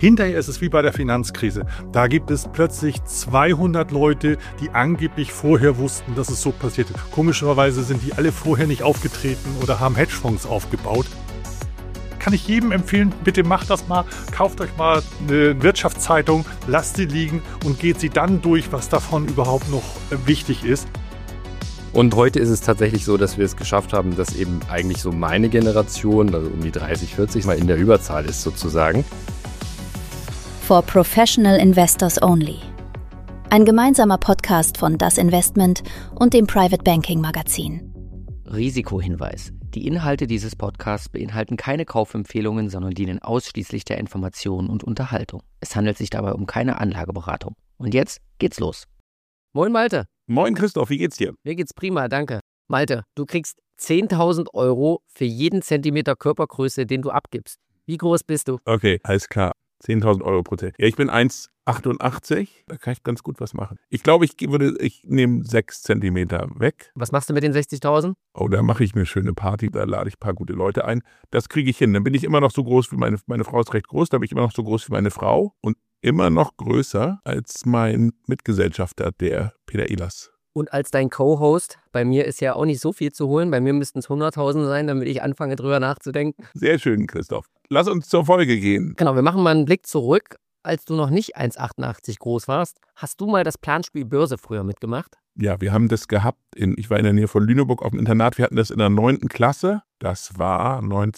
Hinterher ist es wie bei der Finanzkrise. Da gibt es plötzlich 200 Leute, die angeblich vorher wussten, dass es so passierte. Komischerweise sind die alle vorher nicht aufgetreten oder haben Hedgefonds aufgebaut. Kann ich jedem empfehlen, bitte macht das mal, kauft euch mal eine Wirtschaftszeitung, lasst sie liegen und geht sie dann durch, was davon überhaupt noch wichtig ist. Und heute ist es tatsächlich so, dass wir es geschafft haben, dass eben eigentlich so meine Generation, also um die 30, 40, mal in der Überzahl ist sozusagen. For Professional Investors Only. Ein gemeinsamer Podcast von Das Investment und dem Private Banking Magazin. Risikohinweis. Die Inhalte dieses Podcasts beinhalten keine Kaufempfehlungen, sondern dienen ausschließlich der Information und Unterhaltung. Es handelt sich dabei um keine Anlageberatung. Und jetzt geht's los. Moin Malte. Moin Christoph, wie geht's dir? Mir geht's prima, danke. Malte, du kriegst 10.000 € für jeden Zentimeter Körpergröße, den du abgibst. Wie groß bist du? Okay, alles klar. 10.000 € pro Tag. Ja, ich bin 1,88. Da kann ich ganz gut was machen. Ich glaube, ich nehme 6 Zentimeter weg. Was machst du mit den 60.000? Oh, da mache ich mir eine schöne Party. Da lade ich ein paar gute Leute ein. Das kriege ich hin. Dann bin ich immer noch so groß wie meine Frau ist recht groß. Da bin ich immer noch so groß wie meine Frau. Und immer noch größer als mein Mitgesellschafter, der Peter Ehlers. Und als dein Co-Host, bei mir ist ja auch nicht so viel zu holen. Bei mir müssten es 100.000 sein, damit ich anfange, drüber nachzudenken. Sehr schön, Christoph. Lass uns zur Folge gehen. Genau, wir machen mal einen Blick zurück. Als du noch nicht 1,88 groß warst, hast du mal das Planspiel Börse früher mitgemacht? Ja, wir haben das gehabt. Ich war in der Nähe von Lüneburg auf dem Internat. Wir hatten das in der 9. Klasse. Das war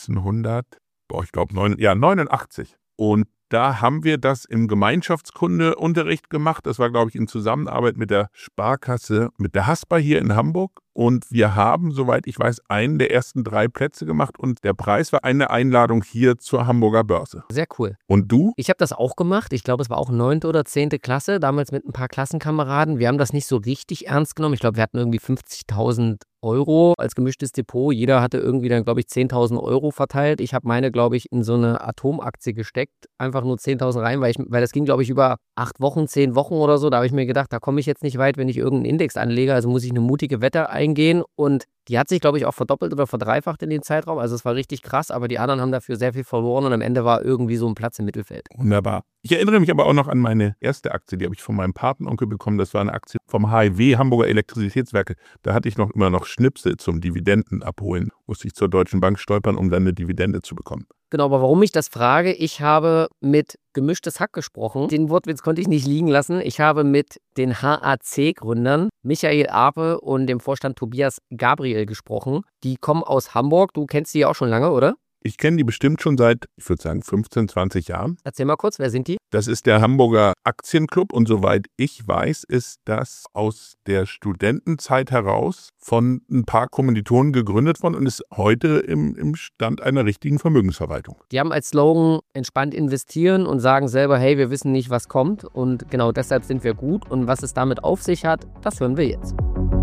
1989. Und da haben wir das im Gemeinschaftskundeunterricht gemacht. Das war, glaube ich, in Zusammenarbeit mit der Sparkasse, mit der Haspa hier in Hamburg. Und wir haben, soweit ich weiß, einen der ersten 3 Plätze gemacht. Und der Preis war eine Einladung hier zur Hamburger Börse. Sehr cool. Und du? Ich habe das auch gemacht. Ich glaube, es war auch 9. oder 10. Klasse. Damals mit ein paar Klassenkameraden. Wir haben das nicht so richtig ernst genommen. Ich glaube, wir hatten irgendwie 50.000 € als gemischtes Depot. Jeder hatte irgendwie dann, glaube ich, 10.000 € verteilt. Ich habe meine, glaube ich, in so eine Atomaktie gesteckt. Einfach nur 10.000 rein, weil das ging, glaube ich, über 8 Wochen, 10 Wochen oder so. Da habe ich mir gedacht, da komme ich jetzt nicht weit, wenn ich irgendeinen Index anlege. Also muss ich eine mutige Wette eingehen. Und die hat sich, glaube ich, auch verdoppelt oder verdreifacht in dem Zeitraum. Also es war richtig krass, aber die anderen haben dafür sehr viel verloren und am Ende war irgendwie so ein Platz im Mittelfeld. Wunderbar. Ich erinnere mich aber auch noch an meine erste Aktie, die habe ich von meinem Patenonkel bekommen. Das war eine Aktie vom HEW, Hamburger Elektrizitätswerke. Da hatte ich immer noch Schnipsel zum Dividenden abholen. Musste ich zur Deutschen Bank stolpern, um dann eine Dividende zu bekommen. Genau, aber warum ich das frage, ich habe mit Gemischtes Hack gesprochen. Den Wortwitz konnte ich nicht liegen lassen. Ich habe mit den HAC-Gründern Michael Ape und dem Vorstand Tobias Gabriel gesprochen. Die kommen aus Hamburg. Du kennst die ja auch schon lange, oder? Ich kenne die bestimmt schon seit, ich würde sagen, 15, 20 Jahren. Erzähl mal kurz, wer sind die? Das ist der Hamburger Aktienclub und soweit ich weiß, ist das aus der Studentenzeit heraus von ein paar Kommilitonen gegründet worden und ist heute im Stand einer richtigen Vermögensverwaltung. Die haben als Slogan entspannt investieren und sagen selber, hey, wir wissen nicht, was kommt und genau deshalb sind wir gut und was es damit auf sich hat, das hören wir jetzt.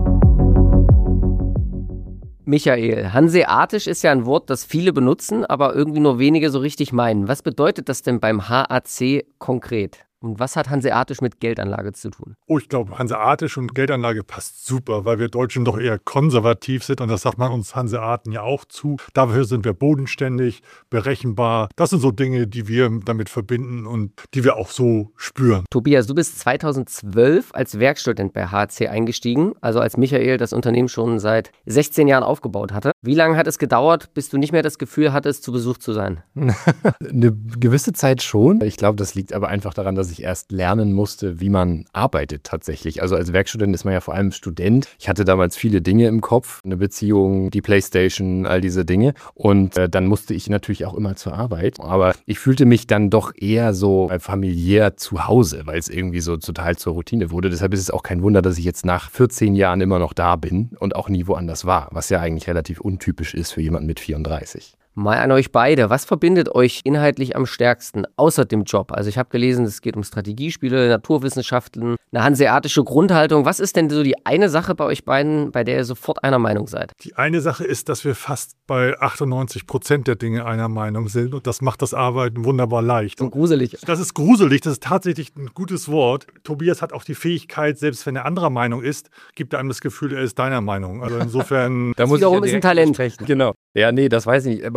Michael, hanseatisch ist ja ein Wort, das viele benutzen, aber irgendwie nur wenige so richtig meinen. Was bedeutet das denn beim HAC konkret? Und was hat hanseatisch mit Geldanlage zu tun? Oh, ich glaube, hanseatisch und Geldanlage passt super, weil wir Deutschen doch eher konservativ sind und das sagt man uns Hanseaten ja auch zu. Dafür sind wir bodenständig, berechenbar. Das sind so Dinge, die wir damit verbinden und die wir auch so spüren. Tobias, du bist 2012 als Werkstudent bei HAC eingestiegen, also als Michael das Unternehmen schon seit 16 Jahren aufgebaut hatte. Wie lange hat es gedauert, bis du nicht mehr das Gefühl hattest, zu Besuch zu sein? Eine gewisse Zeit schon. Ich glaube, das liegt aber einfach daran, dass ich erst lernen musste, wie man arbeitet tatsächlich. Also als Werkstudent ist man ja vor allem Student. Ich hatte damals viele Dinge im Kopf, eine Beziehung, die Playstation, all diese Dinge. Und dann musste ich natürlich auch immer zur Arbeit. Aber ich fühlte mich dann doch eher so familiär zu Hause, weil es irgendwie so total zur Routine wurde. Deshalb ist es auch kein Wunder, dass ich jetzt nach 14 Jahren immer noch da bin und auch nie woanders war, was ja eigentlich relativ untypisch ist für jemanden mit 34. Mal an euch beide. Was verbindet euch inhaltlich am stärksten, außer dem Job? Also ich habe gelesen, es geht um Strategiespiele, Naturwissenschaften, eine hanseatische Grundhaltung. Was ist denn so die eine Sache bei euch beiden, bei der ihr sofort einer Meinung seid? Die eine Sache ist, dass wir fast bei 98% der Dinge einer Meinung sind und das macht das Arbeiten wunderbar leicht. Und gruselig. Das ist gruselig, das ist tatsächlich ein gutes Wort. Tobias hat auch die Fähigkeit, selbst wenn er anderer Meinung ist, gibt er einem das Gefühl, er ist deiner Meinung. Also insofern... Da muss wiederum ich ist ein Talent. Genau. Ja, nee, das weiß ich nicht.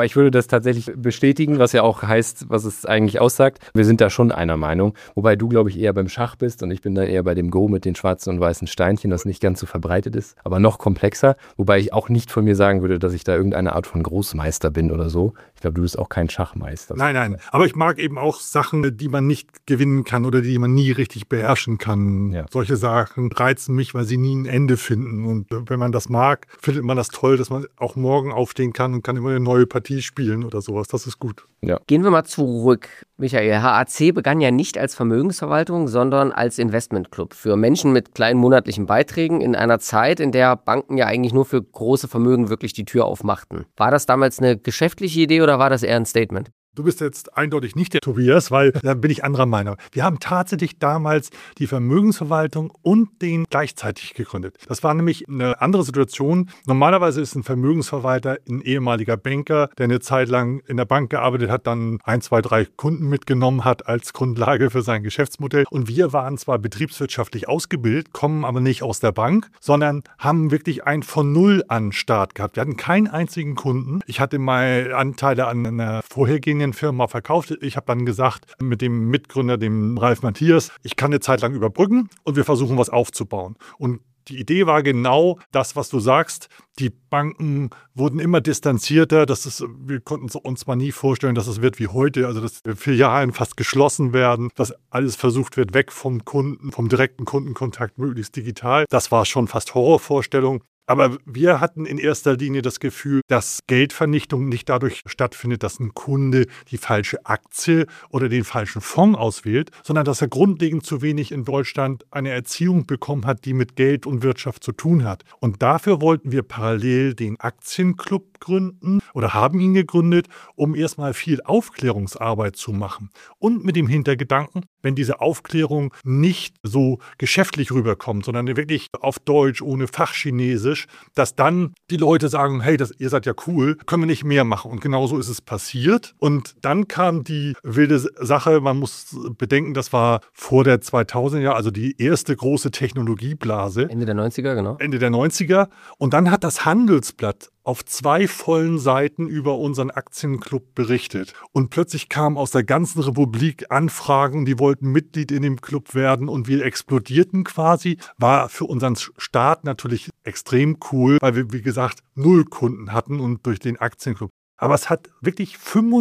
ich würde das tatsächlich bestätigen, was ja auch heißt, was es eigentlich aussagt. Wir sind da schon einer Meinung, wobei du, glaube ich, eher beim Schach bist und ich bin da eher bei dem Go mit den schwarzen und weißen Steinchen, das nicht ganz so verbreitet ist, aber noch komplexer, wobei ich auch nicht von mir sagen würde, dass ich da irgendeine Art von Großmeister bin oder so. Ich glaube, du bist auch kein Schachmeister. Nein, aber ich mag eben auch Sachen, die man nicht gewinnen kann oder die man nie richtig beherrschen kann. Ja. Solche Sachen reizen mich, weil sie nie ein Ende finden. Und wenn man das mag, findet man das toll, dass man auch morgen aufstehen kann und kann immer eine neue Partie spielen oder sowas. Das ist gut. Ja. Gehen wir mal zurück. Michael, HAC begann ja nicht als Vermögensverwaltung, sondern als Investmentclub für Menschen mit kleinen monatlichen Beiträgen in einer Zeit, in der Banken ja eigentlich nur für große Vermögen wirklich die Tür aufmachten. War das damals eine geschäftliche Idee oder war das eher ein Statement? Du bist jetzt eindeutig nicht der Tobias, weil da bin ich anderer Meinung. Wir haben tatsächlich damals die Vermögensverwaltung und den gleichzeitig gegründet. Das war nämlich eine andere Situation. Normalerweise ist ein Vermögensverwalter ein ehemaliger Banker, der eine Zeit lang in der Bank gearbeitet hat, dann 1, 2, 3 Kunden mitgenommen hat als Grundlage für sein Geschäftsmodell. Und wir waren zwar betriebswirtschaftlich ausgebildet, kommen aber nicht aus der Bank, sondern haben wirklich einen von Null an Start gehabt. Wir hatten keinen einzigen Kunden. Ich hatte mal Anteile an einer vorhergehenden Firma verkauft. Ich habe dann gesagt mit dem Mitgründer, dem Ralf Matthias, ich kann eine Zeit lang überbrücken und wir versuchen was aufzubauen. Und die Idee war genau das, was du sagst. Die Banken wurden immer distanzierter. Wir konnten uns mal nie vorstellen, dass es wird wie heute. Also dass Filialen fast geschlossen werden, dass alles versucht wird, weg vom Kunden, vom direkten Kundenkontakt, möglichst digital. Das war schon fast Horrorvorstellung. Aber wir hatten in erster Linie das Gefühl, dass Geldvernichtung nicht dadurch stattfindet, dass ein Kunde die falsche Aktie oder den falschen Fonds auswählt, sondern dass er grundlegend zu wenig in Deutschland eine Erziehung bekommen hat, die mit Geld und Wirtschaft zu tun hat. Und dafür wollten wir parallel den Aktienclub gründen oder haben ihn gegründet, um erstmal viel Aufklärungsarbeit zu machen. Und mit dem Hintergedanken, wenn diese Aufklärung nicht so geschäftlich rüberkommt, sondern wirklich auf Deutsch, ohne Fachchinesisch, dass dann die Leute sagen, hey, ihr seid ja cool, können wir nicht mehr machen. Und genauso ist es passiert. Und dann kam die wilde Sache, man muss bedenken, das war vor der 2000er, also die erste große Technologieblase. Ende der 90er, genau. Ende der 90er. Und dann hat das Handelsblatt auf 2 vollen Seiten über unseren Aktienclub berichtet. Und plötzlich kamen aus der ganzen Republik Anfragen, die wollten Mitglied in dem Club werden und wir explodierten quasi. War für unseren Start natürlich extrem cool, weil wir, wie gesagt, 0 Kunden hatten und durch den Aktienclub. Aber es hat wirklich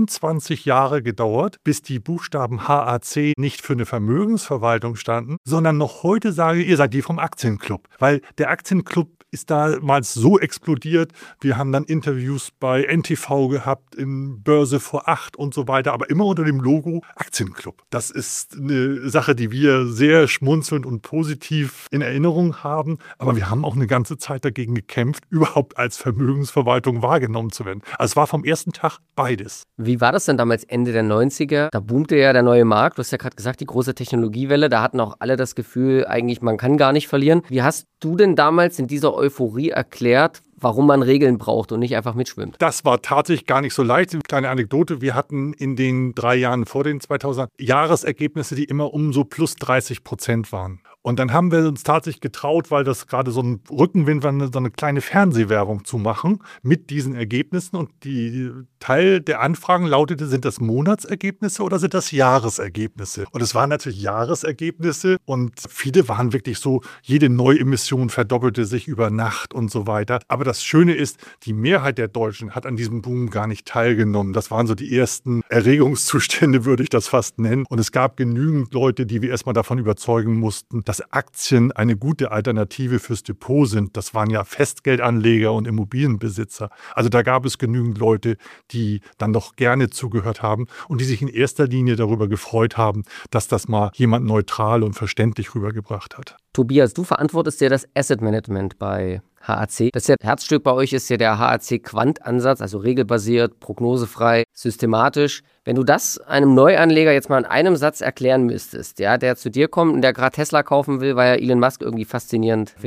25 Jahre gedauert, bis die Buchstaben HAC nicht für eine Vermögensverwaltung standen, sondern noch heute sage, ihr seid die vom Aktienclub. Weil der Aktienclub ist damals so explodiert. Wir haben dann Interviews bei NTV gehabt, in Börse vor 8 und so weiter, aber immer unter dem Logo Aktienclub. Das ist eine Sache, die wir sehr schmunzelnd und positiv in Erinnerung haben. Aber wir haben auch eine ganze Zeit dagegen gekämpft, überhaupt als Vermögensverwaltung wahrgenommen zu werden. Also es war vom ersten Tag beides. Wie war das denn damals Ende der 90er? Da boomte ja der neue Markt. Du hast ja gerade gesagt, die große Technologiewelle. Da hatten auch alle das Gefühl, eigentlich man kann gar nicht verlieren. Wie hast du denn damals in dieser Euphorie erklärt, warum man Regeln braucht und nicht einfach mitschwimmt? Das war tatsächlich gar nicht so leicht. Eine kleine Anekdote. Wir hatten in den 3 Jahren vor den 2000er Jahresergebnisse, die immer um so plus 30% waren. Und dann haben wir uns tatsächlich getraut, weil das gerade so ein Rückenwind war, so eine kleine Fernsehwerbung zu machen mit diesen Ergebnissen. Und die Teil der Anfragen lautete, sind das Monatsergebnisse oder sind das Jahresergebnisse? Und es waren natürlich Jahresergebnisse und viele waren wirklich so, jede Neuemission verdoppelte sich über Nacht und so weiter. Aber das Schöne ist, die Mehrheit der Deutschen hat an diesem Boom gar nicht teilgenommen. Das waren so die ersten Erregungszustände, würde ich das fast nennen. Und es gab genügend Leute, die wir erstmal davon überzeugen mussten, dass Aktien eine gute Alternative fürs Depot sind. Das waren ja Festgeldanleger und Immobilienbesitzer. Also da gab es genügend Leute, die dann doch gerne zugehört haben und die sich in erster Linie darüber gefreut haben, dass das mal jemand neutral und verständlich rübergebracht hat. Tobias, du verantwortest ja das Asset Management bei HAC. Das Herzstück bei euch ist ja der HAC-Quant-Ansatz, also regelbasiert, prognosefrei, systematisch. Wenn du das einem Neuanleger jetzt mal in einem Satz erklären müsstest, ja, der zu dir kommt und der gerade Tesla kaufen will, weil er Elon Musk irgendwie faszinierend findet.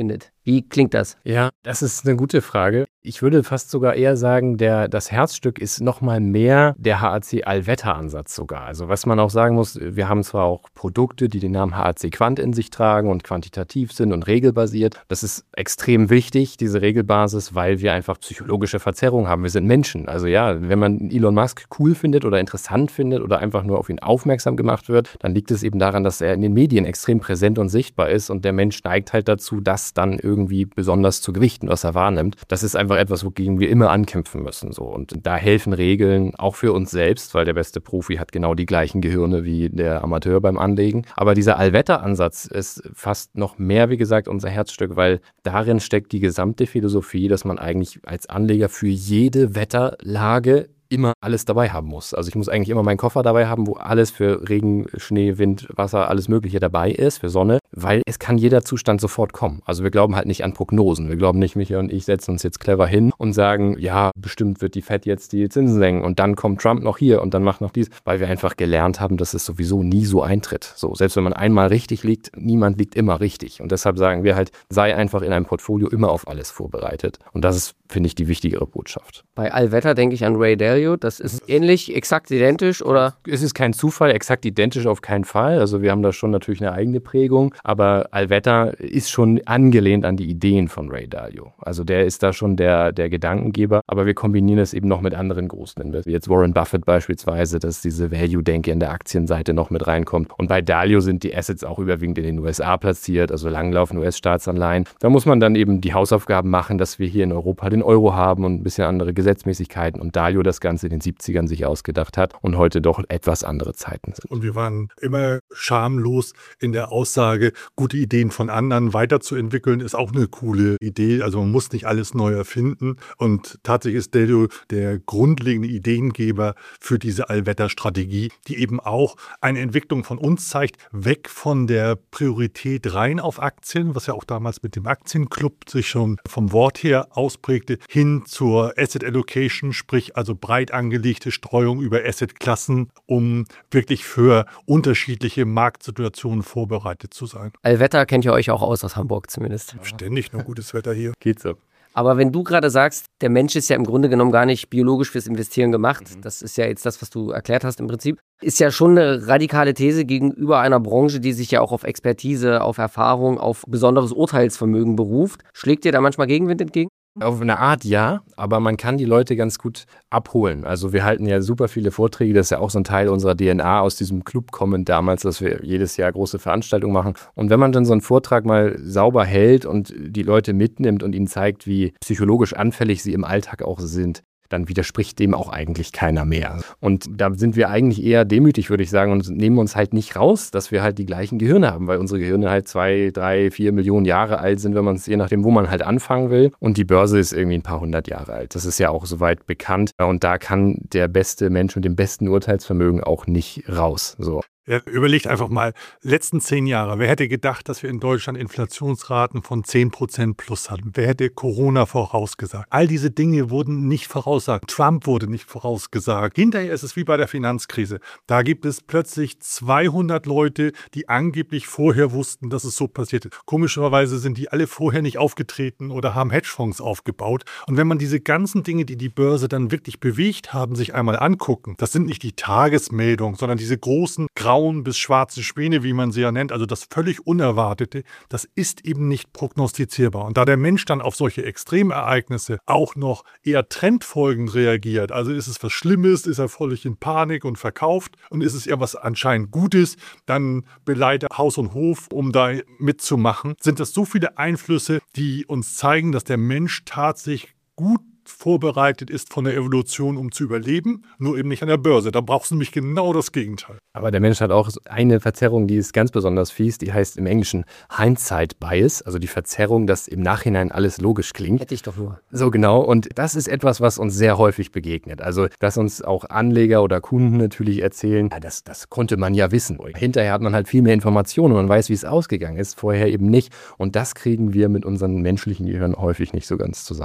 Wie klingt das? Ja, das ist eine gute Frage. Ich würde fast sogar eher sagen, das Herzstück ist nochmal mehr der HAC-Allwetter-Ansatz sogar. Also was man auch sagen muss, wir haben zwar auch Produkte, die den Namen HAC Quant in sich tragen und quantitativ sind und regelbasiert. Das ist extrem wichtig, diese Regelbasis, weil wir einfach psychologische Verzerrungen haben. Wir sind Menschen. Also ja, wenn man Elon Musk cool findet oder interessant findet oder einfach nur auf ihn aufmerksam gemacht wird, dann liegt es eben daran, dass er in den Medien extrem präsent und sichtbar ist und der Mensch neigt halt dazu, das dann irgendwie besonders zu gewichten, was er wahrnimmt. Das ist einfach etwas, wogegen wir immer ankämpfen müssen. So. Und da helfen Regeln auch für uns selbst, weil der beste Profi hat genau die gleichen Gehirne wie der Amateur beim Anlegen. Aber dieser Allwetter-Ansatz ist fast noch mehr, wie gesagt, unser Herzstück, weil darin steckt die gesamte Philosophie, dass man eigentlich als Anleger für jede Wetterlage immer alles dabei haben muss. Also ich muss eigentlich immer meinen Koffer dabei haben, wo alles für Regen, Schnee, Wind, Wasser, alles Mögliche dabei ist, für Sonne, weil es kann jeder Zustand sofort kommen. Also wir glauben halt nicht an Prognosen. Wir glauben nicht, Michael und ich setzen uns jetzt clever hin und sagen, ja, bestimmt wird die Fed jetzt die Zinsen senken und dann kommt Trump noch hier und dann macht noch dies, weil wir einfach gelernt haben, dass es sowieso nie so eintritt. So, selbst wenn man einmal richtig liegt, niemand liegt immer richtig. Und deshalb sagen wir halt, sei einfach in einem Portfolio immer auf alles vorbereitet. Und das ist, finde ich, die wichtigere Botschaft. Bei Allwetter denke ich an Ray Dalio. Das ist ähnlich, exakt identisch, oder? Es ist kein Zufall, exakt identisch auf keinen Fall. Also wir haben da schon natürlich eine eigene Prägung, aber Allwetter ist schon angelehnt an die Ideen von Ray Dalio. Also der ist da schon der Gedankengeber, aber wir kombinieren es eben noch mit anderen großen Investoren. Wie jetzt Warren Buffett beispielsweise, dass diese Value-Denke in der Aktienseite noch mit reinkommt. Und bei Dalio sind die Assets auch überwiegend in den USA platziert, also langlaufende US-Staatsanleihen. Da muss man dann eben die Hausaufgaben machen, dass wir hier in Europa den Euro haben und ein bisschen andere Gesetzmäßigkeiten und Dalio das Ganze in den 70ern sich ausgedacht hat und heute doch etwas andere Zeiten sind. Und wir waren immer schamlos in der Aussage, gute Ideen von anderen weiterzuentwickeln, ist auch eine coole Idee. Also man muss nicht alles neu erfinden. Und tatsächlich ist Dalio der grundlegende Ideengeber für diese Allwetterstrategie, die eben auch eine Entwicklung von uns zeigt, weg von der Priorität rein auf Aktien, was ja auch damals mit dem Aktienclub sich schon vom Wort her ausprägte, hin zur Asset Allocation, sprich also breit angelegte Streuung über Assetklassen, um wirklich für unterschiedliche Marktsituationen vorbereitet zu sein. Allwetter kennt ihr euch auch aus Hamburg zumindest. Ständig nur gutes Wetter hier. Geht so. Aber wenn du gerade sagst, der Mensch ist ja im Grunde genommen gar nicht biologisch fürs Investieren gemacht, das ist ja jetzt das, was du erklärt hast im Prinzip, ist ja schon eine radikale These gegenüber einer Branche, die sich ja auch auf Expertise, auf Erfahrung, auf besonderes Urteilsvermögen beruft. Schlägt dir da manchmal Gegenwind entgegen? Auf eine Art ja, aber man kann die Leute ganz gut abholen. Also wir halten ja super viele Vorträge, das ist ja auch so ein Teil unserer DNA aus diesem Club kommend damals, dass wir jedes Jahr große Veranstaltungen machen. Und wenn man dann so einen Vortrag mal sauber hält und die Leute mitnimmt und ihnen zeigt, wie psychologisch anfällig sie im Alltag auch sind, dann widerspricht dem auch eigentlich keiner mehr. Und da sind wir eigentlich eher demütig, würde ich sagen, und nehmen uns halt nicht raus, dass wir halt die gleichen Gehirne haben, weil unsere Gehirne halt 2, 3, 4 Millionen Jahre alt sind, wenn man es je nachdem, wo man halt anfangen will. Und die Börse ist irgendwie ein paar hundert Jahre alt. Das ist ja auch soweit bekannt. Und da kann der beste Mensch mit dem besten Urteilsvermögen auch nicht raus. So. Ja, überlegt einfach mal, letzten 10 Jahre, wer hätte gedacht, dass wir in Deutschland Inflationsraten von 10% plus hatten? Wer hätte Corona vorausgesagt? All diese Dinge wurden nicht vorausgesagt. Trump wurde nicht vorausgesagt. Hinterher ist es wie bei der Finanzkrise. Da gibt es plötzlich 200 Leute, die angeblich vorher wussten, dass es so passierte. Komischerweise sind die alle vorher nicht aufgetreten oder haben Hedgefonds aufgebaut. Und wenn man diese ganzen Dinge, die die Börse dann wirklich bewegt haben, sich einmal angucken, das sind nicht die Tagesmeldungen, sondern diese großen grauen bis schwarzen Späne, wie man sie ja nennt, also das völlig Unerwartete, das ist eben nicht prognostizierbar. Und da der Mensch dann auf solche Extremereignisse auch noch eher trendfolgend reagiert, also ist es was Schlimmes, ist er völlig in Panik und verkauft und ist es eher was anscheinend Gutes, dann beleidigt Haus und Hof, um da mitzumachen, sind das so viele Einflüsse, die uns zeigen, dass der Mensch tatsächlich gut vorbereitet ist von der Evolution, um zu überleben, nur eben nicht an der Börse. Da brauchst du nämlich genau das Gegenteil. Aber der Mensch hat auch eine Verzerrung, die ist ganz besonders fies, die heißt im Englischen Hindsight Bias, also die Verzerrung, dass im Nachhinein alles logisch klingt. Hätte ich doch nur. So genau, und das ist etwas, was uns sehr häufig begegnet. Also, dass uns auch Anleger oder Kunden natürlich erzählen, ja, das konnte man ja wissen. Hinterher hat man halt viel mehr Informationen und man weiß, wie es ausgegangen ist, vorher eben nicht. Und das kriegen wir mit unseren menschlichen Gehirnen häufig nicht so ganz zusammen.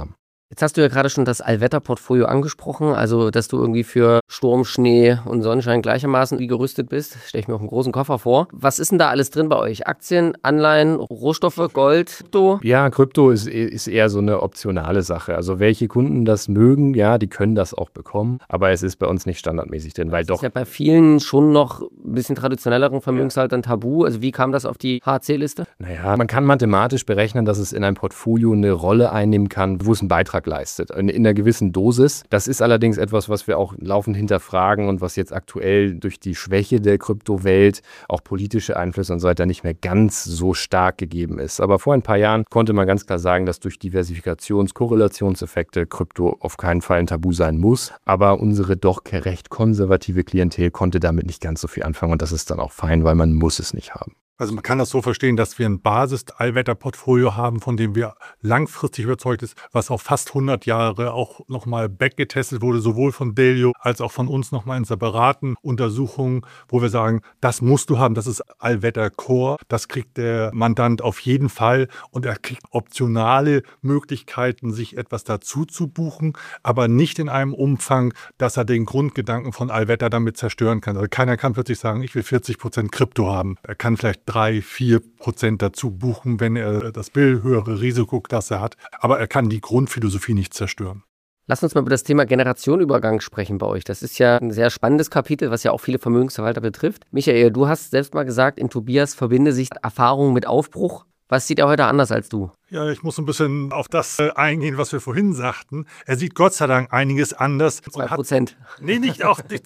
Jetzt hast du ja gerade schon das Allwetterportfolio angesprochen, also dass du irgendwie für Sturm, Schnee und Sonnenschein gleichermaßen wie gerüstet bist. Stelle ich mir auch einen großen Koffer vor. Was ist denn da alles drin bei euch? Aktien, Anleihen, Rohstoffe, Gold, Krypto? Ja, Krypto ist eher so eine optionale Sache. Also welche Kunden das mögen, ja, die können das auch bekommen. Aber es ist bei uns nicht standardmäßig drin, weil Das ist ja bei vielen schon noch ein bisschen traditionelleren Vermögenshaltern tabu. Also wie kam das auf die HC-Liste? Naja, man kann mathematisch berechnen, dass es in einem Portfolio eine Rolle einnehmen kann, wo es einen Beitrag leistet, in einer gewissen Dosis. Das ist allerdings etwas, was wir auch laufend hinterfragen und was jetzt aktuell durch die Schwäche der Kryptowelt, auch politische Einflüsse und so weiter nicht mehr ganz so stark gegeben ist. Aber vor ein paar Jahren konnte man ganz klar sagen, dass durch Diversifikations-Korrelationseffekte Krypto auf keinen Fall ein Tabu sein muss. Aber unsere doch recht konservative Klientel konnte damit nicht ganz so viel anfangen und das ist dann auch fein, weil man muss es nicht haben. Also man kann das so verstehen, dass wir ein Basis-Allwetterportfolio haben, von dem wir langfristig überzeugt ist, was auf fast 100 Jahre auch nochmal backgetestet wurde, sowohl von Delio als auch von uns nochmal in separaten Untersuchungen, wo wir sagen, das musst du haben, das ist Allwetter-Core, das kriegt der Mandant auf jeden Fall und er kriegt optionale Möglichkeiten, sich etwas dazu zu buchen, aber nicht in einem Umfang, dass er den Grundgedanken von Allwetter damit zerstören kann. Also keiner kann plötzlich sagen, ich will 40% Krypto haben. Er kann vielleicht 3-4% dazu buchen, wenn er das höhere Risikoklasse hat. Aber er kann die Grundphilosophie nicht zerstören. Lass uns mal über das Thema Generationenübergang sprechen bei euch. Das ist ja ein sehr spannendes Kapitel, was ja auch viele Vermögensverwalter betrifft. Michael, du hast selbst mal gesagt, in Tobias verbinde sich Erfahrung mit Aufbruch. Was sieht er heute anders als du? Ja, ich muss ein bisschen auf das eingehen, was wir vorhin sagten. Er sieht Gott sei Dank einiges anders. 2%. Nee, nicht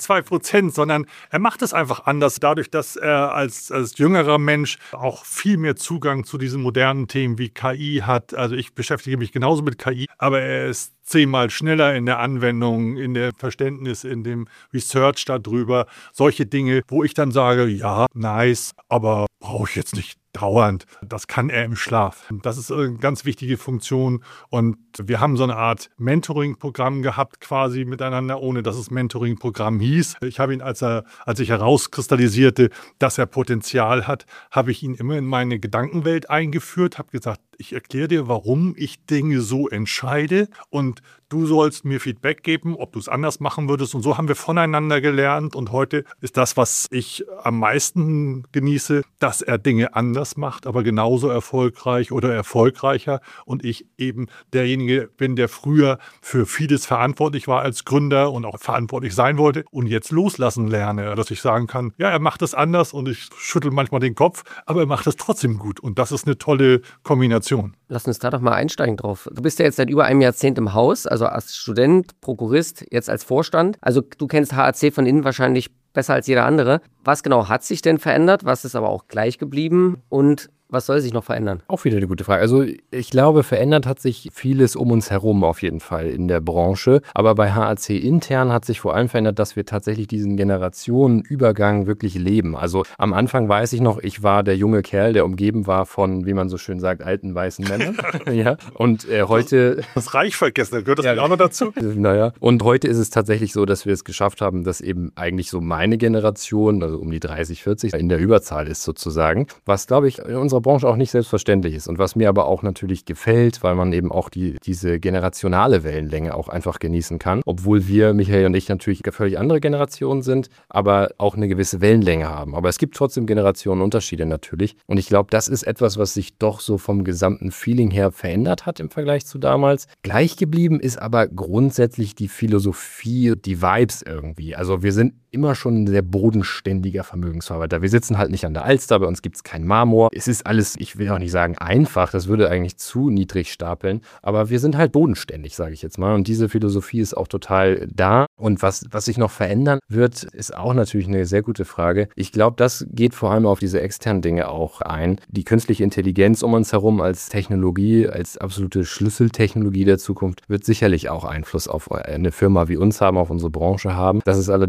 2%, sondern er macht es einfach anders. Dadurch, dass er als jüngerer Mensch auch viel mehr Zugang zu diesen modernen Themen wie KI hat. Also ich beschäftige mich genauso mit KI, aber er ist 10-mal schneller in der Anwendung, in der Verständnis, in dem Research darüber. Solche Dinge, wo ich dann sage, ja, nice, aber brauche ich jetzt nicht dauernd. Das kann er im Schlaf. Das ist eine ganz wichtige Funktion und wir haben so eine Art Mentoring-Programm gehabt quasi miteinander, ohne dass es Mentoring-Programm hieß. Ich habe ihn, als ich herauskristallisierte, dass er Potenzial hat, habe ich ihn immer in meine Gedankenwelt eingeführt, habe gesagt, ich erkläre dir, warum ich Dinge so entscheide und du sollst mir Feedback geben, ob du es anders machen würdest. Und so haben wir voneinander gelernt. Und heute ist das, was ich am meisten genieße, dass er Dinge anders macht, aber genauso erfolgreich oder erfolgreicher. Und ich eben derjenige bin, der früher für vieles verantwortlich war als Gründer und auch verantwortlich sein wollte und jetzt loslassen lerne. Dass ich sagen kann, ja, er macht es anders und ich schüttel manchmal den Kopf, aber er macht es trotzdem gut. Und das ist eine tolle Kombination. Lass uns da doch mal einsteigen drauf. Du bist ja jetzt seit über einem Jahrzehnt im Haus, also als Student, Prokurist, jetzt als Vorstand. Also du kennst HAC von innen wahrscheinlich besser als jeder andere. Was genau hat sich denn verändert? Was ist aber auch gleich geblieben? Und was soll sich noch verändern? Auch wieder eine gute Frage. Also ich glaube, verändert hat sich vieles um uns herum auf jeden Fall in der Branche. Aber bei HAC intern hat sich vor allem verändert, dass wir tatsächlich diesen Generationenübergang wirklich leben. Also am Anfang weiß ich noch, ich war der junge Kerl, der umgeben war von, wie man so schön sagt, alten weißen Männern. Ja. Und heute... Das Reich vergessen, gehört das ja auch noch dazu? Naja. Und heute ist es tatsächlich so, dass wir es geschafft haben, dass eben eigentlich so meine Generation, also um die 30, 40, in der Überzahl ist sozusagen. Was, glaube ich, in unserer Branche auch nicht selbstverständlich ist und was mir aber auch natürlich gefällt, weil man eben auch diese generationale Wellenlänge auch einfach genießen kann, obwohl wir, Michael und ich, natürlich eine völlig andere Generationen sind, aber auch eine gewisse Wellenlänge haben. Aber es gibt trotzdem Generationenunterschiede natürlich und ich glaube, das ist etwas, was sich doch so vom gesamten Feeling her verändert hat im Vergleich zu damals. Gleich geblieben ist aber grundsätzlich die Philosophie, die Vibes irgendwie. Also wir sind immer schon ein sehr bodenständiger Vermögensverwalter. Wir sitzen halt nicht an der Alster, bei uns gibt es keinen Marmor. Es ist alles, ich will auch nicht sagen einfach, das würde eigentlich zu niedrig stapeln, aber wir sind halt bodenständig, sage ich jetzt mal. Und diese Philosophie ist auch total da. Und was sich noch verändern wird, ist auch natürlich eine sehr gute Frage. Ich glaube, das geht vor allem auf diese externen Dinge auch ein. Die künstliche Intelligenz um uns herum als Technologie, als absolute Schlüsseltechnologie der Zukunft, wird sicherlich auch Einfluss auf eine Firma wie uns haben, auf unsere Branche haben. Das ist allerdings noch so ein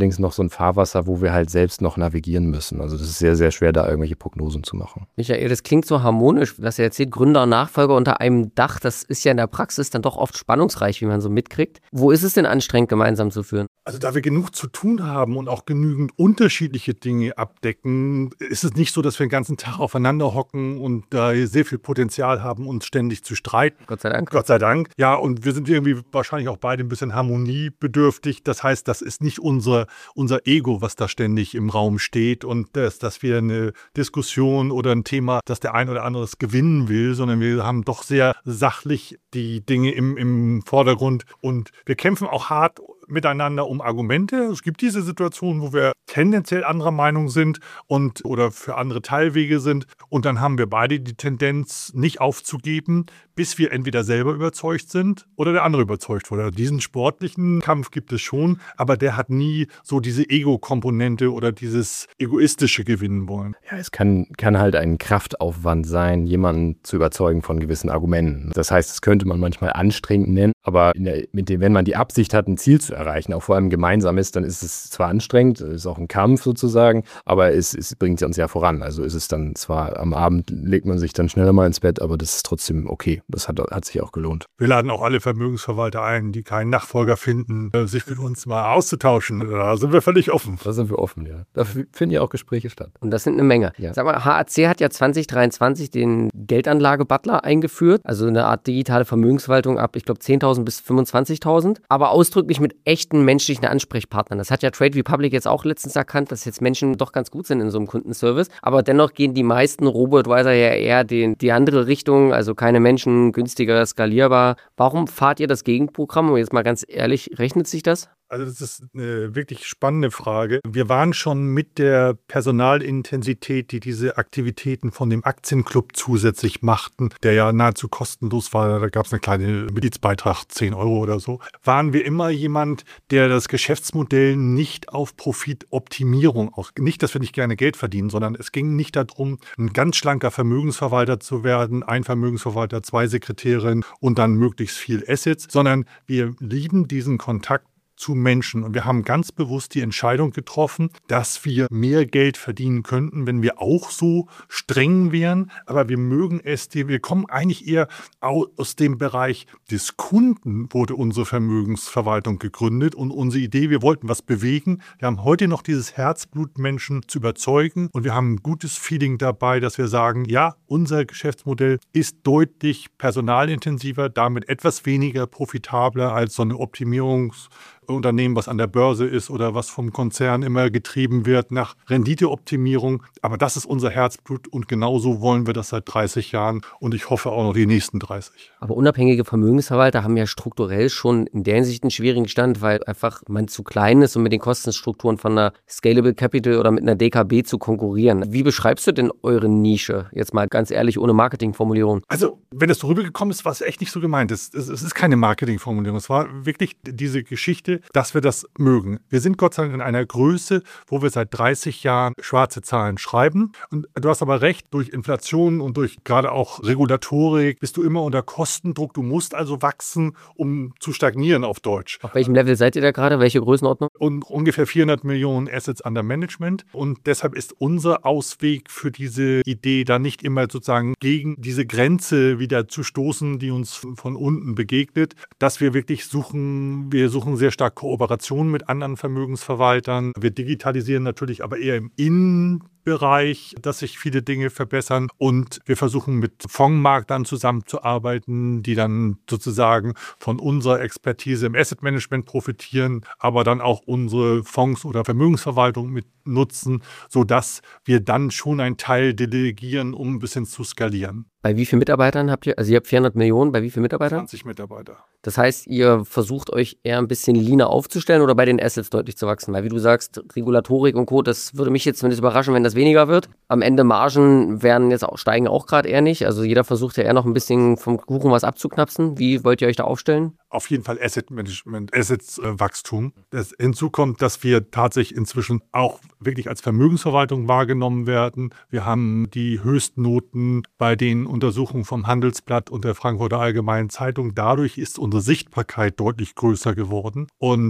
einem Fahrwasser, wo wir halt selbst noch navigieren müssen. Also das ist sehr, sehr schwer, da irgendwelche Prognosen zu machen. Michael, das klingt so harmonisch, was ihr erzählt, Gründer und Nachfolger unter einem Dach, das ist ja in der Praxis dann doch oft spannungsreich, wie man so mitkriegt. Wo ist es denn anstrengend, gemeinsam zu führen? Also da wir genug zu tun haben und auch genügend unterschiedliche Dinge abdecken, ist es nicht so, dass wir den ganzen Tag aufeinander hocken und da sehr viel Potenzial haben, uns ständig zu streiten. Gott sei Dank. Gott sei Dank. Ja, und wir sind irgendwie wahrscheinlich auch beide ein bisschen harmoniebedürftig. Das heißt, das ist nicht unser Ego, was da ständig im Raum steht und dass wir eine Diskussion oder ein Thema, dass der ein oder andere es gewinnen will, sondern wir haben doch sehr sachlich die Dinge im Vordergrund und wir kämpfen auch hart miteinander um Argumente. Es gibt diese Situation, wo wir tendenziell anderer Meinung sind oder für andere Teilwege sind. Und dann haben wir beide die Tendenz, nicht aufzugeben, bis wir entweder selber überzeugt sind oder der andere überzeugt wurde. Diesen sportlichen Kampf gibt es schon, aber der hat nie so diese Ego-Komponente oder dieses egoistische Gewinnen wollen. Ja, es kann halt ein Kraftaufwand sein, jemanden zu überzeugen von gewissen Argumenten. Das heißt, das könnte man manchmal anstrengend nennen, aber wenn man die Absicht hat, ein Ziel zu erreichen, auch vor allem gemeinsam ist, dann ist es zwar anstrengend, ist auch ein Kampf sozusagen, aber es bringt uns ja voran. Also ist es dann zwar am Abend, legt man sich dann schneller mal ins Bett, aber das ist trotzdem okay. Das hat sich auch gelohnt. Wir laden auch alle Vermögensverwalter ein, die keinen Nachfolger finden, sich mit uns mal auszutauschen. Da sind wir völlig offen. Da sind wir offen, ja. Da finden ja auch Gespräche statt. Und das sind eine Menge. Ja. Sag mal, HAC hat ja 2023 den Geldanlage-Butler eingeführt, also eine Art digitale Vermögensverwaltung ab, ich glaube, 10.000 bis 25.000, aber ausdrücklich mit echten menschlichen Ansprechpartnern. Das hat ja Trade Republic jetzt auch letztens erkannt, dass jetzt Menschen doch ganz gut sind in so einem Kundenservice, aber dennoch gehen die meisten Robo-Advisor ja eher die andere Richtung, also keine Menschen, günstiger, skalierbar. Warum fahrt ihr das Gegenprogramm? Und jetzt mal ganz ehrlich, rechnet sich das? Also das ist eine wirklich spannende Frage. Wir waren schon mit der Personalintensität, die diese Aktivitäten von dem Aktienclub zusätzlich machten, der ja nahezu kostenlos war, da gab es einen kleinen Mitgliedsbeitrag, 10 € oder so, waren wir immer jemand, der das Geschäftsmodell nicht auf Profitoptimierung nicht, dass wir nicht gerne Geld verdienen, sondern es ging nicht darum, ein ganz schlanker Vermögensverwalter zu werden, ein Vermögensverwalter, 2 Sekretärinnen und dann möglichst viel Assets, sondern wir lieben diesen Kontakt zu Menschen. Und wir haben ganz bewusst die Entscheidung getroffen, dass wir mehr Geld verdienen könnten, wenn wir auch so streng wären. Aber wir mögen es, wir kommen eigentlich eher aus dem Bereich des Kunden, wurde unsere Vermögensverwaltung gegründet. Und unsere Idee, wir wollten was bewegen. Wir haben heute noch dieses Herzblut, Menschen zu überzeugen. Und wir haben ein gutes Feeling dabei, dass wir sagen, ja, unser Geschäftsmodell ist deutlich personalintensiver, damit etwas weniger profitabler als so eine Optimierungsunternehmen, was an der Börse ist oder was vom Konzern immer getrieben wird nach Renditeoptimierung. Aber das ist unser Herzblut und genauso wollen wir das seit 30 Jahren und ich hoffe auch noch die nächsten 30. Aber unabhängige Vermögensverwalter haben ja strukturell schon in der Hinsicht einen schwierigen Stand, weil einfach man zu klein ist, um mit den Kostenstrukturen von einer Scalable Capital oder mit einer DKB zu konkurrieren. Wie beschreibst du denn eure Nische? Jetzt mal ganz ehrlich, ohne Marketingformulierung. Also, wenn das so rübergekommen ist, war es echt nicht so gemeint. Es ist keine Marketingformulierung. Es war wirklich diese Geschichte, dass wir das mögen. Wir sind Gott sei Dank in einer Größe, wo wir seit 30 Jahren schwarze Zahlen schreiben. Und du hast aber recht, durch Inflation und durch gerade auch Regulatorik bist du immer unter Kostendruck. Du musst also wachsen, um zu stagnieren auf Deutsch. Auf welchem Level seid ihr da gerade? Welche Größenordnung? Und ungefähr 400 Millionen Assets under Management. Und deshalb ist unser Ausweg für diese Idee da nicht immer sozusagen gegen diese Grenze wieder zu stoßen, die uns von unten begegnet, dass wir wirklich suchen sehr stark Kooperation mit anderen Vermögensverwaltern. Wir digitalisieren natürlich aber eher im Innenbereich, dass sich viele Dinge verbessern und wir versuchen mit Fondsmarktern zusammenzuarbeiten, die dann sozusagen von unserer Expertise im Asset Management profitieren, aber dann auch unsere Fonds oder Vermögensverwaltung mit nutzen, sodass wir dann schon einen Teil delegieren, um ein bisschen zu skalieren. Bei wie vielen Mitarbeitern habt ihr? Also ihr habt 400 Millionen, bei wie vielen Mitarbeitern? 20 Mitarbeiter. Das heißt, ihr versucht euch eher ein bisschen leaner aufzustellen oder bei den Assets deutlich zu wachsen? Weil wie du sagst, Regulatorik und Co., das würde mich jetzt zumindest überraschen, wenn das weniger wird. Am Ende Margen steigen auch gerade eher nicht. Also jeder versucht ja eher noch ein bisschen vom Kuchen was abzuknapsen. Wie wollt ihr euch da aufstellen? Auf jeden Fall Asset Management, Assets-Wachstum. Hinzu kommt, dass wir tatsächlich inzwischen auch wirklich als Vermögensverwaltung wahrgenommen werden. Wir haben die Höchstnoten bei den Untersuchungen vom Handelsblatt und der Frankfurter Allgemeinen Zeitung. Dadurch ist unsere Sichtbarkeit deutlich größer geworden. Und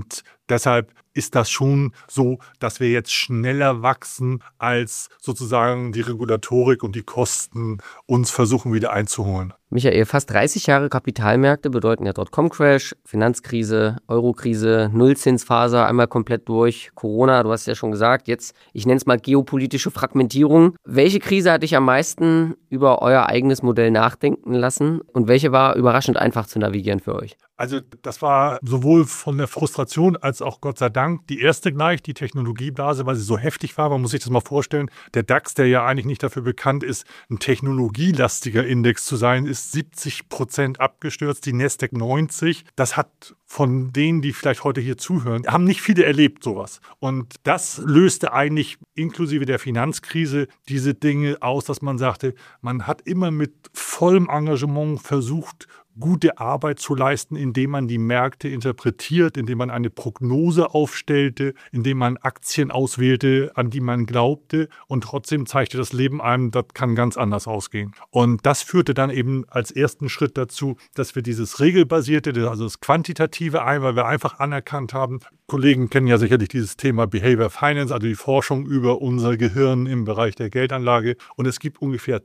Deshalb ist das schon so, dass wir jetzt schneller wachsen, als sozusagen die Regulatorik und die Kosten uns versuchen wieder einzuholen. Michael, fast 30 Jahre Kapitalmärkte bedeuten ja Dotcom-Crash, Finanzkrise, Eurokrise, Nullzinsphase, einmal komplett durch, Corona, du hast ja schon gesagt, jetzt, ich nenne es mal geopolitische Fragmentierung. Welche Krise hat dich am meisten über euer eigenes Modell nachdenken lassen und welche war überraschend einfach zu navigieren für euch? Also das war sowohl von der Frustration als auch Gott sei Dank die erste gleich, die Technologieblase, weil sie so heftig war. Man muss sich das mal vorstellen. Der DAX, der ja eigentlich nicht dafür bekannt ist, ein technologielastiger Index zu sein, ist 70% abgestürzt, die Nasdaq 90. Das hat von denen, die vielleicht heute hier zuhören, haben nicht viele erlebt sowas. Und das löste eigentlich inklusive der Finanzkrise diese Dinge aus, dass man sagte, man hat immer mit vollem Engagement versucht, gute Arbeit zu leisten, indem man die Märkte interpretiert, indem man eine Prognose aufstellte, indem man Aktien auswählte, an die man glaubte. Und trotzdem zeigte das Leben einem, das kann ganz anders ausgehen. Und das führte dann eben als ersten Schritt dazu, dass wir dieses regelbasierte, also das quantitative weil wir einfach anerkannt haben. Kollegen kennen ja sicherlich dieses Thema Behavior Finance, also die Forschung über unser Gehirn im Bereich der Geldanlage. Und es gibt ungefähr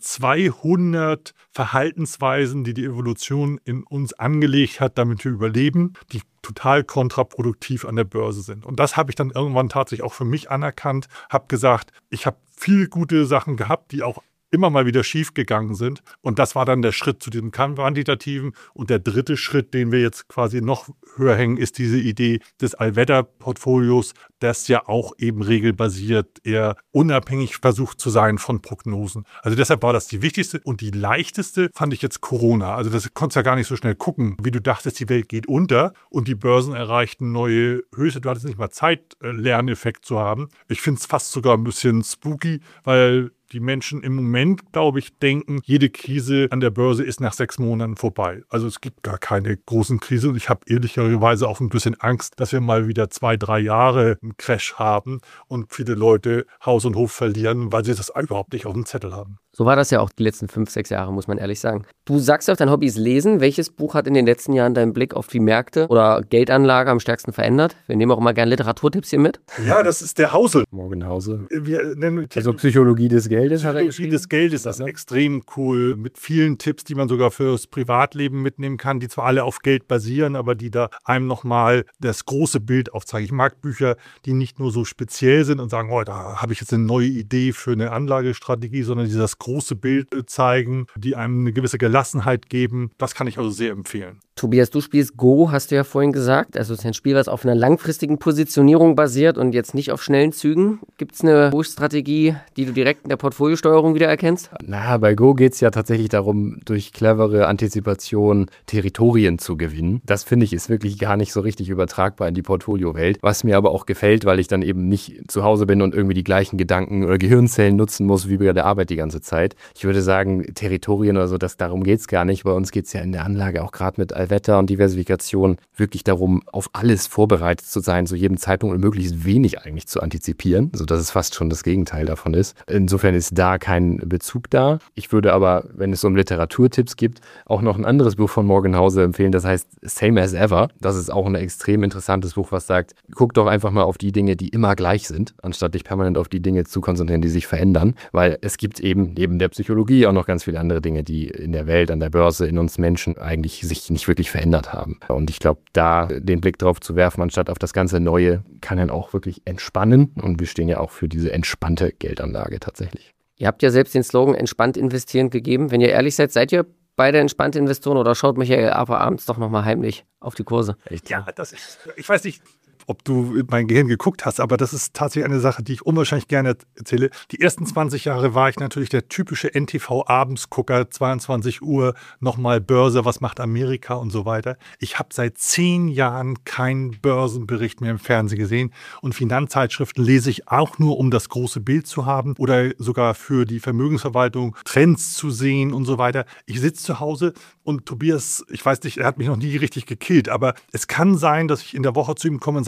200 Verhaltensweisen, die die Evolution in uns angelegt hat, damit wir überleben, die total kontraproduktiv an der Börse sind. Und das habe ich dann irgendwann tatsächlich auch für mich anerkannt, habe gesagt, ich habe viele gute Sachen gehabt, die auch immer mal wieder schief gegangen sind. Und das war dann der Schritt zu diesem quantitativen. Und der dritte Schritt, den wir jetzt quasi noch höher hängen, ist diese Idee des Allwetterportfolios, das ja auch eben regelbasiert eher unabhängig versucht zu sein von Prognosen. Also deshalb war das die wichtigste und die leichteste fand ich jetzt Corona. Also das konntest ja gar nicht so schnell gucken, wie du dachtest, die Welt geht unter und die Börsen erreichten neue Höchste. Du hattest nicht mal Zeit, Lerneffekt zu haben. Ich finde es fast sogar ein bisschen spooky, weil die Menschen im Moment, glaube ich, denken, jede Krise an der Börse ist nach 6 Monaten vorbei. Also es gibt gar keine großen Krisen und ich habe ehrlicherweise auch ein bisschen Angst, dass wir mal wieder 2, 3 Jahre einen Crash haben und viele Leute Haus und Hof verlieren, weil sie das überhaupt nicht auf dem Zettel haben. So war das ja auch die letzten 5, 6 Jahre, muss man ehrlich sagen. Du sagst ja auch, dein Hobby ist Lesen. Welches Buch hat in den letzten Jahren deinen Blick auf die Märkte oder Geldanlage am stärksten verändert? Wir nehmen auch immer gerne Literaturtipps hier mit. Ja, das ist der Hausel. Morgenhause. Wir nennen Also Psychologie des Geldes hat er Psychologie geschrieben. des Geldes, das ist extrem cool, mit vielen Tipps, die man sogar fürs Privatleben mitnehmen kann, die zwar alle auf Geld basieren, aber die da einem nochmal das große Bild aufzeigen. Ich mag Bücher, die nicht nur so speziell sind und sagen, oh, da habe ich jetzt eine neue Idee für eine Anlagestrategie, sondern die das große Bild zeigen, die einem eine gewisse Gelassenheit geben. Das kann ich also sehr empfehlen. Tobias, du spielst Go, hast du ja vorhin gesagt. Also es ist ein Spiel, was auf einer langfristigen Positionierung basiert und jetzt nicht auf schnellen Zügen. Gibt es eine Go-Strategie, die du direkt in der Portfoliosteuerung wieder erkennst? Na, bei Go geht es ja tatsächlich darum, durch clevere Antizipation Territorien zu gewinnen. Das finde ich ist wirklich gar nicht so richtig übertragbar in die Portfoliowelt. Was mir aber auch gefällt, weil ich dann eben nicht zu Hause bin und irgendwie die gleichen Gedanken oder Gehirnzellen nutzen muss wie bei der Arbeit die ganze Zeit. Ich würde sagen, Territorien oder so, darum geht es gar nicht. Bei uns geht es ja in der Anlage auch gerade mit Allwetter und Diversifikation wirklich darum, auf alles vorbereitet zu sein, zu jedem Zeitpunkt und möglichst wenig eigentlich zu antizipieren, sodass es fast schon das Gegenteil davon ist. Insofern ist da kein Bezug da. Ich würde aber, wenn es um Literaturtipps gibt, auch noch ein anderes Buch von Morgenhause empfehlen, das heißt Same as Ever. Das ist auch ein extrem interessantes Buch, was sagt, guck doch einfach mal auf die Dinge, die immer gleich sind, anstatt dich permanent auf die Dinge zu konzentrieren, die sich verändern, weil es gibt eben neben der Psychologie auch noch ganz viele andere Dinge, die in der Welt, an der Börse, in uns Menschen eigentlich sich nicht wirklich verändert haben. Und ich glaube, da den Blick drauf zu werfen, anstatt auf das ganze Neue, kann dann auch wirklich entspannen. Und wir stehen ja auch für diese entspannte Geldanlage tatsächlich. Ihr habt ja selbst den Slogan entspannt investieren gegeben. Wenn ihr ehrlich seid ihr beide entspannte Investoren oder schaut Michael aber abends doch nochmal heimlich auf die Kurse? Echt? Ja, das ist, ich weiß nicht, ob du in mein Gehirn geguckt hast, aber das ist tatsächlich eine Sache, die ich unwahrscheinlich gerne erzähle. Die ersten 20 Jahre war ich natürlich der typische NTV-Abendsgucker, 22 Uhr, nochmal Börse, was macht Amerika und so weiter. Ich habe seit 10 Jahren keinen Börsenbericht mehr im Fernsehen gesehen und Finanzzeitschriften lese ich auch nur, um das große Bild zu haben oder sogar für die Vermögensverwaltung Trends zu sehen und so weiter. Ich sitze zu Hause und Tobias, ich weiß nicht, er hat mich noch nie richtig gekillt, aber es kann sein, dass ich in der Woche zu ihm komme und sage,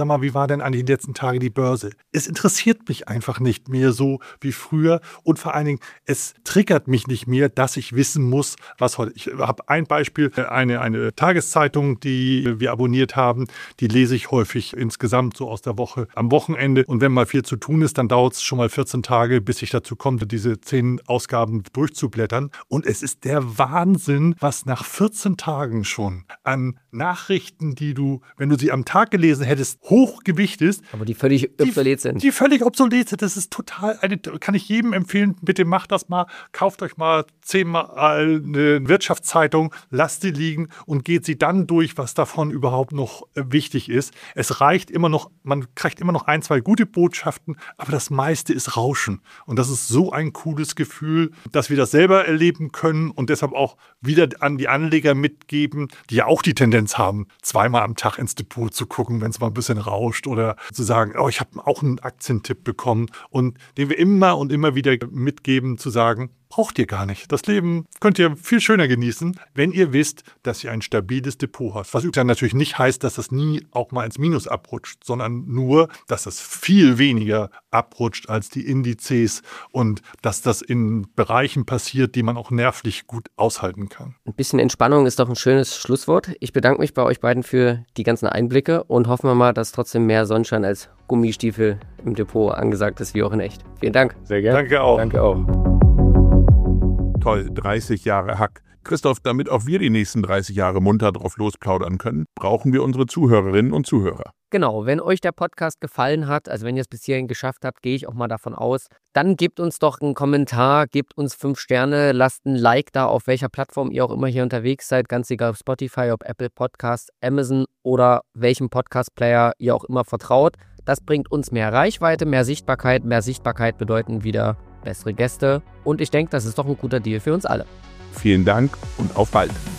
sag mal, wie war denn eigentlich die letzten Tage die Börse? Es interessiert mich einfach nicht mehr so wie früher und vor allen Dingen, es triggert mich nicht mehr, dass ich wissen muss, was heute. Ich habe ein Beispiel, eine Tageszeitung, die wir abonniert haben, die lese ich häufig insgesamt so aus der Woche am Wochenende und wenn mal viel zu tun ist, dann dauert es schon mal 14 Tage, bis ich dazu komme, diese 10 Ausgaben durchzublättern und es ist der Wahnsinn, was nach 14 Tagen schon an Nachrichten, die du, wenn du sie am Tag gelesen hättest, hochgewicht ist. Aber die völlig obsolet sind. Die völlig obsolet sind. Das ist total, kann ich jedem empfehlen, bitte macht das mal, kauft euch mal 10-mal eine Wirtschaftszeitung, lasst sie liegen und geht sie dann durch, was davon überhaupt noch wichtig ist. Es reicht immer noch, man kriegt immer noch 1, 2 gute Botschaften, aber das meiste ist Rauschen. Und das ist so ein cooles Gefühl, dass wir das selber erleben können und deshalb auch wieder an die Anleger mitgeben, die ja auch die Tendenz haben, 2-mal am Tag ins Depot zu gucken, wenn es mal ein bisschen rauscht oder zu sagen, oh, ich habe auch einen Aktientipp bekommen und den wir immer und immer wieder mitgeben, zu sagen, braucht ihr gar nicht. Das Leben könnt ihr viel schöner genießen, wenn ihr wisst, dass ihr ein stabiles Depot habt. Was übrigens natürlich nicht heißt, dass das nie auch mal ins Minus abrutscht, sondern nur, dass das viel weniger abrutscht als die Indizes und dass das in Bereichen passiert, die man auch nervlich gut aushalten kann. Ein bisschen Entspannung ist doch ein schönes Schlusswort. Ich bedanke mich bei euch beiden für die ganzen Einblicke und hoffen wir mal, dass trotzdem mehr Sonnenschein als Gummistiefel im Depot angesagt ist, wie auch in echt. Vielen Dank. Sehr gerne. Danke auch. Danke auch. Toll, 30 Jahre Hack. Christoph, damit auch wir die nächsten 30 Jahre munter drauf losplaudern können, brauchen wir unsere Zuhörerinnen und Zuhörer. Genau, wenn euch der Podcast gefallen hat, also wenn ihr es bis hierhin geschafft habt, gehe ich auch mal davon aus, dann gebt uns doch einen Kommentar, gebt uns 5 Sterne, lasst ein Like da, auf welcher Plattform ihr auch immer hier unterwegs seid, ganz egal ob Spotify, ob Apple Podcasts, Amazon oder welchem Podcast-Player ihr auch immer vertraut. Das bringt uns mehr Reichweite, mehr Sichtbarkeit. Mehr Sichtbarkeit bedeuten wieder bessere Gäste und ich denke, das ist doch ein guter Deal für uns alle. Vielen Dank und auf bald.